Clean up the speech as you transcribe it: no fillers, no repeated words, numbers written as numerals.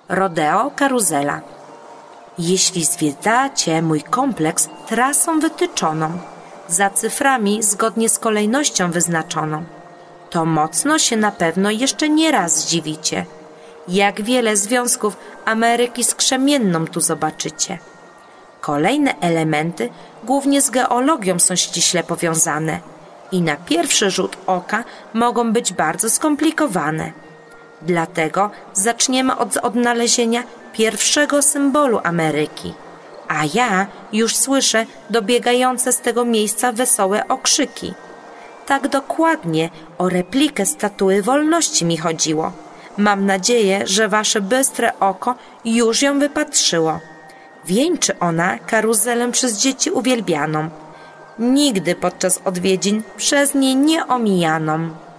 Rodeo Karuzela. Jeśli zwiedzacie mój kompleks trasą wytyczoną, za cyframi zgodnie z kolejnością wyznaczoną, to mocno się na pewno jeszcze nie raz zdziwicie, jak wiele związków Ameryki z krzemienną tu zobaczycie. Kolejne elementy głównie z geologią są ściśle powiązane i na pierwszy rzut oka mogą być bardzo skomplikowane. Dlatego zaczniemy od odnalezienia pierwszego symbolu Ameryki, a ja już słyszę dobiegające z tego miejsca wesołe okrzyki. Tak dokładnie o replikę Statui Wolności mi chodziło. Mam nadzieję, że wasze bystre oko już ją wypatrzyło. Wieńczy ona karuzelę przez dzieci uwielbianą, nigdy podczas odwiedzin przez nie nie omijaną.